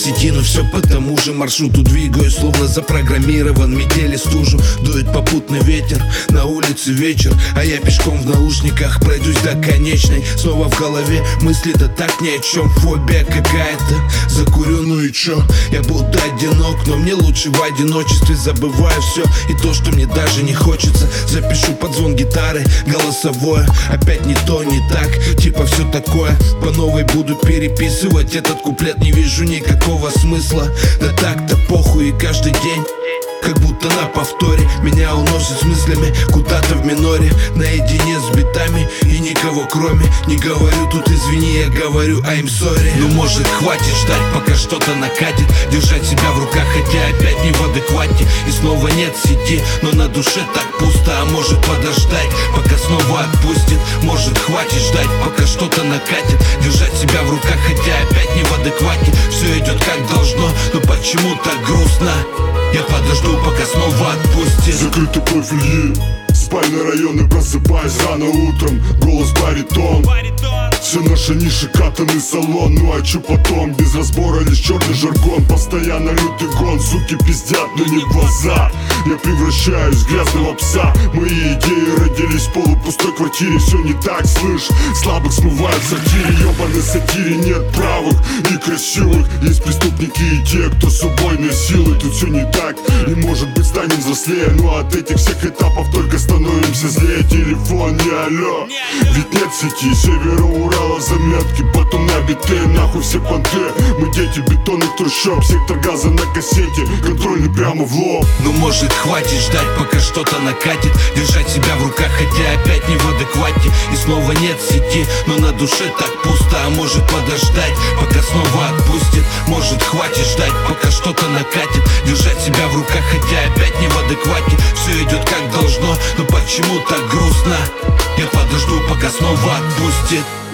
сети, но все по тому же маршруту двигаюсь, словно запрограммирован. Метели стужу, дует попутный ветер, на улице вечер, а я пешком в наушниках пройдусь до конечной. Снова в голове мысли, да так ни о чем, фобия какая-то. Закурю, ну и чё, я будто одинок, но мне лучше в одиночестве. Забываю все и то, что мне даже не хочется. Запишу под звон гитары голосовое, опять не то, не так, типа все такое. По новой буду переписывать этот куплет, не вижу никакого смысла. Да так-то похуй, и каждый день как будто на повторе меня уносит с мыслями куда-то в миноре, наедине с битами и никого кроме. Не говорю тут извини, я говорю I'm sorry. Ну может хватит ждать, пока что-то накатит, держать себя в руках, хотя опять не в адеквате. И снова нет сети, но на душе так пусто. А может подождать, пока снова отпустит. Может хватит ждать, пока что-то накатит, держать себя в руках, хотя опять не в адеквате. Все идет как должно, но почему так грустно? Я подожду, пока снова отпустит. Закрытый профиль, спальный район, и просыпаюсь рано утром. Голос баритон, все наши ниши, катанный салон. Ну а чё потом, без разбора лишь черный жаргон. Постоянно лютый гон, суки пиздят, но не в глаза. Я превращаюсь в грязного пса. Мои идеи родились в полупустой квартире. Все не так, слышь, слабых смывают в сортире. Ёбаной сатире нет правых и красивых. Есть преступники и те, кто с убойной силой. Тут все не так, и может быть станем взрослее. Но от этих всех этапов только становимся злее. Телефон, не алло, ведь нет сети. Севера Урала заметки, потом на биты. Нахуй все понты, мы дети бетонных трущоб. Сектор газа на кассете, контрольный прямо в лоб. Ну может хватит ждать, пока что-то накатит, держать себя в руках, хотя опять не в адеквате. И снова нет сети, но на душе так пусто. А может подождать, пока снова отпустит. Может хватит ждать, пока что-то накатит, держать себя в руках, хотя опять не в адеквате. Все идет как должно, но почему так грустно? Я подожду, пока снова отпустит.